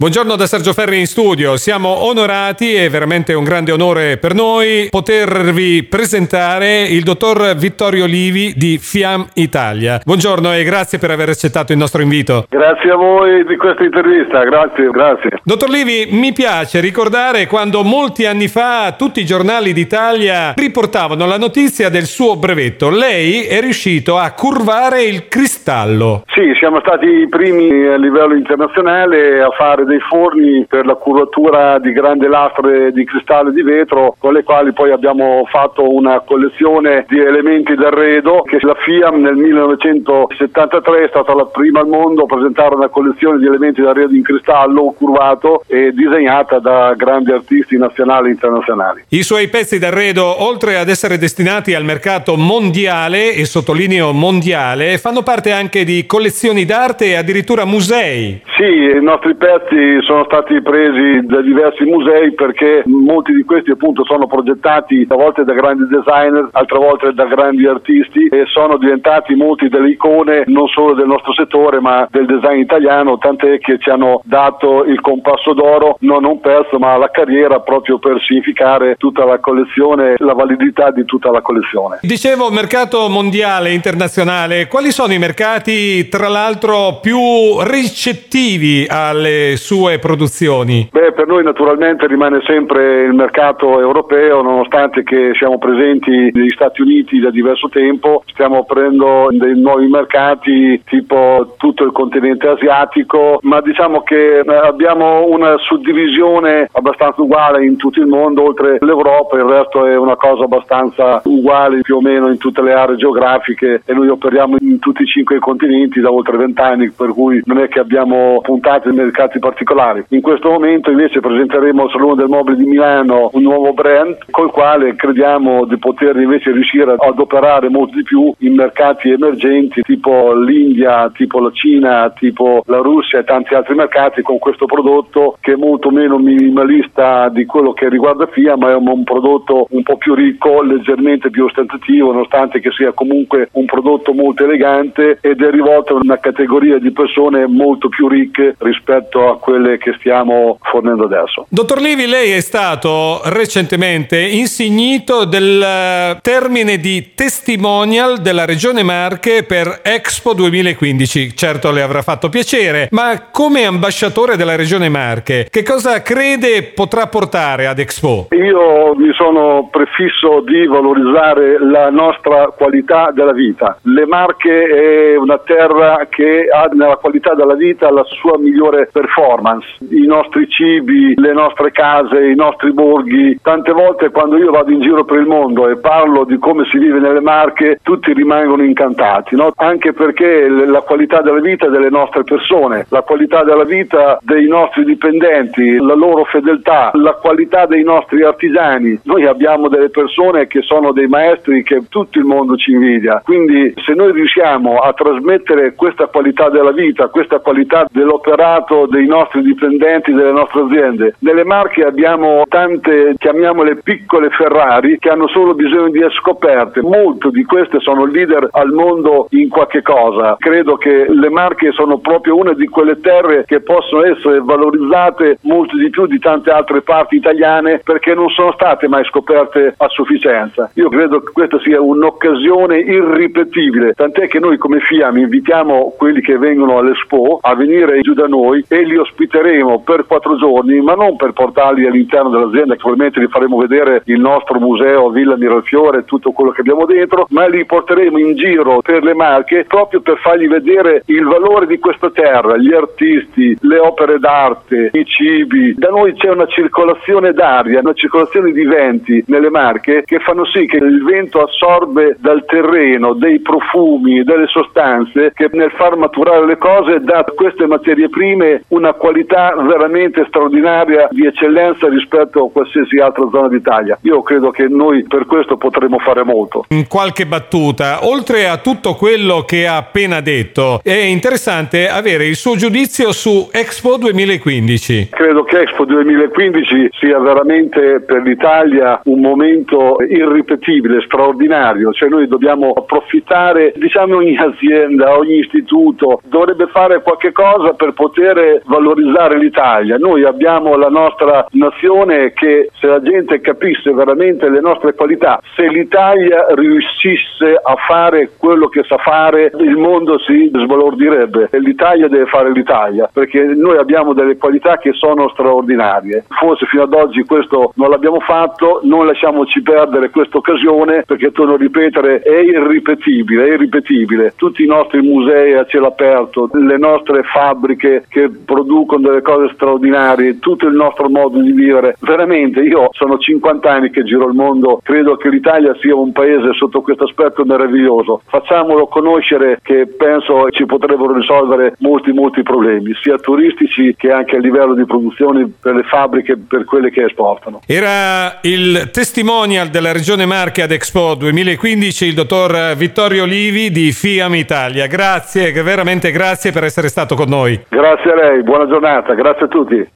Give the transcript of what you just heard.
Buongiorno da Sergio Ferri in studio. Siamo onorati, è veramente un grande onore per noi potervi presentare il dottor Vittorio Livi di FIAM Italia. Buongiorno e grazie per aver accettato il nostro invito. Grazie a voi di questa intervista, grazie. Dottor Livi, mi piace ricordare quando molti anni fa tutti i giornali d'Italia riportavano la notizia del suo brevetto. Lei è riuscito a curvare il cristallo. Sì, siamo stati i primi a livello internazionale a fare dei forni per la curvatura di grandi lastre di cristallo e di vetro, con le quali poi abbiamo fatto una collezione di elementi d'arredo che la FIAM nel 1973 è stata la prima al mondo a presentare una collezione di elementi d'arredo in cristallo curvato e disegnata da grandi artisti nazionali e internazionali. I suoi pezzi d'arredo, oltre ad essere destinati al mercato mondiale, e sottolineo mondiale, fanno parte anche di collezioni d'arte e addirittura musei. Sì, i nostri pezzi sono stati presi da diversi musei perché molti di questi appunto sono progettati a volte da grandi designer, altre volte da grandi artisti e sono diventati molti delle icone non solo del nostro settore ma del design italiano, tant'è che ci hanno dato il compasso d'oro, non un pezzo ma la carriera, proprio per significare tutta la collezione, la validità di tutta la collezione. Dicevo mercato mondiale, internazionale, quali sono i mercati tra l'altro più ricettivi alle sue produzioni? Per noi naturalmente rimane sempre il mercato europeo, nonostante che siamo presenti negli Stati Uniti da diverso tempo, stiamo aprendo dei nuovi mercati tipo tutto il continente asiatico, ma diciamo che abbiamo una suddivisione abbastanza uguale in tutto il mondo, oltre l'Europa il resto è una cosa abbastanza uguale più o meno in tutte le aree geografiche e noi operiamo in tutti i 5 continenti da oltre 20 anni, per cui non è che abbiamo puntato in mercati particolari. In questo momento invece presenteremo al Salone del Mobile di Milano un nuovo brand col quale crediamo di poter invece riuscire ad operare molto di più in mercati emergenti tipo l'India, tipo la Cina, tipo la Russia e tanti altri mercati con questo prodotto che è molto meno minimalista di quello che riguarda FIAM, ma è un prodotto un po' più ricco, leggermente più ostentativo, nonostante che sia comunque un prodotto molto elegante ed è rivolto a una categoria di persone molto più ricche rispetto a quelle che stiamo fornendo adesso. Dottor Livi, lei è stato recentemente insignito del termine di testimonial della Regione Marche per Expo 2015. Certo le avrà fatto piacere, ma come ambasciatore della Regione Marche, che cosa crede potrà portare ad Expo? Io mi sono prefisso di valorizzare la nostra qualità della vita. Le Marche è una terra che ha nella qualità della vita la sua migliore performance. I nostri cibi, le nostre case, i nostri borghi. Tante volte quando io vado in giro per il mondo e parlo di come si vive nelle Marche, tutti rimangono incantati, no? Anche perché la qualità della vita delle nostre persone, la qualità della vita dei nostri dipendenti, la loro fedeltà, la qualità dei nostri artigiani. Noi abbiamo delle persone che sono dei maestri che tutto il mondo ci invidia. Quindi se noi riusciamo a trasmettere questa qualità della vita, questa qualità dell'operato dei nostri dipendenti, delle nostre aziende. Nelle Marche abbiamo tante, chiamiamole piccole Ferrari, che hanno solo bisogno di essere scoperte. Molte di queste sono leader al mondo in qualche cosa. Credo che le Marche sono proprio una di quelle terre che possono essere valorizzate molto di più di tante altre parti italiane perché non sono state mai scoperte a sufficienza. Io credo che questa sia un'occasione irripetibile, tant'è che noi come FIAM invitiamo quelli che vengono all'Expo a venire giù da noi e li ospiteremo per 4 giorni, ma non per portarli all'interno dell'azienda, che probabilmente li faremo vedere il nostro museo Villa Miralfiore, tutto quello che abbiamo dentro, ma li porteremo in giro per le Marche proprio per fargli vedere il valore di questa terra, gli artisti, le opere d'arte, i cibi. Da noi c'è una circolazione d'aria, una circolazione di venti nelle Marche che fanno sì che il vento assorbe dal terreno dei profumi, delle sostanze che nel far maturare le cose dà a queste materie prime una qualità veramente straordinaria di eccellenza rispetto a qualsiasi altra zona d'Italia. Io credo che noi per questo potremo fare molto. In qualche battuta, oltre a tutto quello che ha appena detto, è interessante avere il suo giudizio su Expo 2015. Credo che Expo 2015 sia veramente per l'Italia un momento irripetibile, straordinario, cioè noi dobbiamo approfittare, diciamo ogni azienda, ogni istituto dovrebbe fare qualche cosa per poter valorizzare valorizzare l'Italia. Noi abbiamo la nostra nazione che, se la gente capisse veramente le nostre qualità, se l'Italia riuscisse a fare quello che sa fare, il mondo si sbalordirebbe. E l'Italia deve fare l'Italia, perché noi abbiamo delle qualità che sono straordinarie. Forse fino ad oggi questo non l'abbiamo fatto, non lasciamoci perdere questa occasione, perché torno a ripetere, è irripetibile. Tutti i nostri musei a cielo aperto, le nostre fabbriche che producono delle cose straordinarie, tutto il nostro modo di vivere. Veramente, io sono 50 anni che giro il mondo, credo che l'Italia sia un paese sotto questo aspetto meraviglioso. Facciamolo conoscere, che penso ci potrebbero risolvere molti problemi, sia turistici che anche a livello di produzione per le fabbriche, per quelle che esportano. Era il testimonial della Regione Marche ad Expo 2015 il dottor Vittorio Livi di FIAM Italia. Grazie, veramente grazie per essere stato con noi. Grazie a lei, buona giornata, grazie a tutti.